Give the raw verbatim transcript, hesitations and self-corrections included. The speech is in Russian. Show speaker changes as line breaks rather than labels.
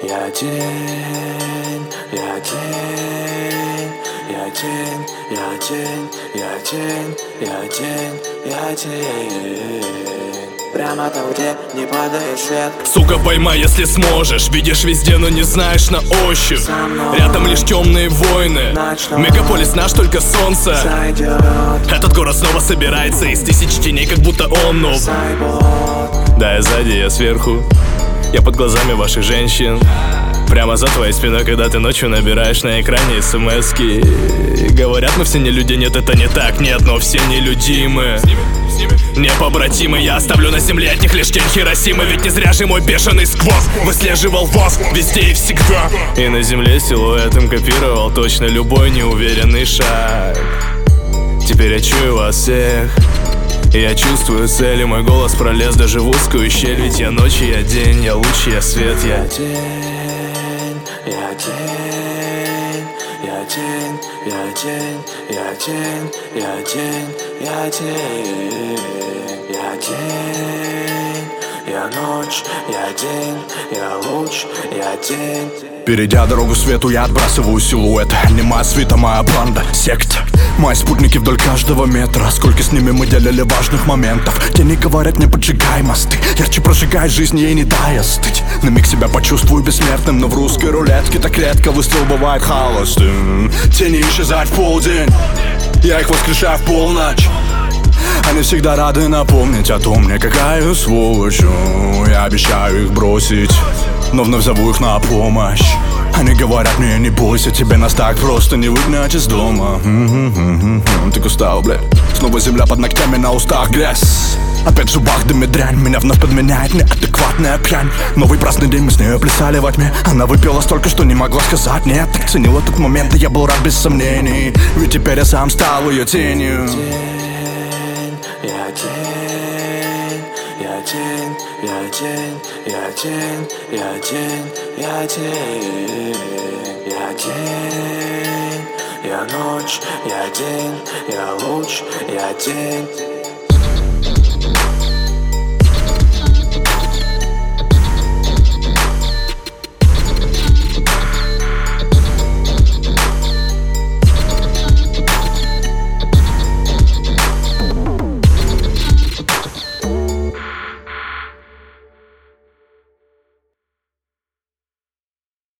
Я тень, я тень, я тень, я тень, я тень, я тень, я тень. Прямо там, где не падает свет.
Сука, поймай, если сможешь. Видишь везде, но не знаешь на ощупь. Рядом лишь темные войны. Мегаполис наш, только солнце
Зайдет.
Этот город снова собирается из тысяч теней, как будто он нов. Да, я сзади, я сверху. Я под глазами ваших женщин. Прямо за твоей спиной, когда ты ночью набираешь на экране смски. Говорят, мы все не люди, нет, это не так, нет, но все нелюдимы. Непобратимы, я оставлю на земле от них лишь тень Хиросимы. Ведь не зря же мой бешеный сквоз выслеживал воск везде и всегда. И на земле силуэтом копировал точно любой неуверенный шаг. Теперь я чую вас всех, я чувствую цель, и мой голос пролез даже в узкую щель. Ведь я ночь, я день, я луч, я свет, я
тень, я тень, я тень, я тень, я тень, я тень, я тень, я тень, я ночь, я день, я луч, я тень.
Перейдя дорогу свету, я отбрасываю силуэт. Не моя свита, моя банда, секта. Мои спутники вдоль каждого метра. Сколько с ними мы делили важных моментов. Тени говорят, не поджигай мосты. Ярче прожигай жизнь, ей не дай остыть. На миг себя почувствую бессмертным, но в русской рулетке так редко выстрел бывает холостым. Тени исчезают в полдень, я их воскрешаю в полночь. Они всегда рады напомнить о том, мне какая сволочь. Я обещаю их бросить, но вновь зову их на помощь. Они говорят мне, не бойся, тебе нас так просто не выгнать из дома. Ты устал, блядь. Снова земля под ногтями, на устах грязь. Опять в зубах дым и дрянь, меня вновь подменяет неадекватная пьянь. Новый праздный день, мы с ней плясали во тьме. Она выпила столько, что не могла сказать нет. Так ценил этот момент, и я был рад без сомнений. Ведь теперь я сам стал ее тенью.
Я тень, я тень, я тень, я тень, я тень, я тень, я тень, я ночь, я день, я луч, я тень.